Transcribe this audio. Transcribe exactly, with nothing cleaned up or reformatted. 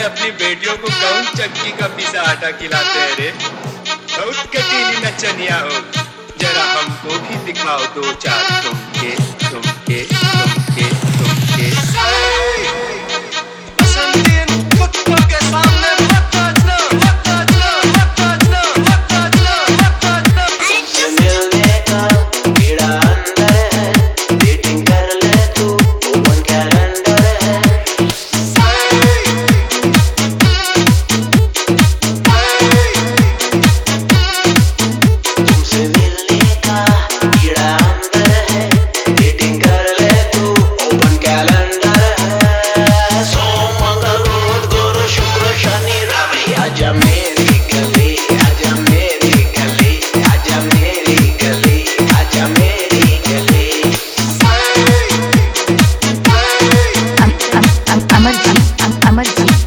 अपनी बेटियों को कौन चक्की का पिसा आटा खिलाते हैं रे? बहुत कटीली नचनिया हो, जरा हमको भी दिखाओ दो चार तुमके तुमके तुमके तुमके। बसंतीन कुत्तों के सामने मत नाचना, मत नाचना, मत नाचना, मत नाचना, मत नाचना। तुमसे मिलने का कीड़ा अंदर है, डेटिंग कर ले तू ओपन कैलेंडर है। तुमसे मिलने का कीड़ा अंदर है, डेटिंग कर ले तू ओपन कैलेंडर है। सोम मंगल बुध गुरु शुक्र शनि रवि, आजा मेरी गली, आजा मेरी गली, आजा मेरी गली, आजा मेरी गली। अमरजीत अमरजीत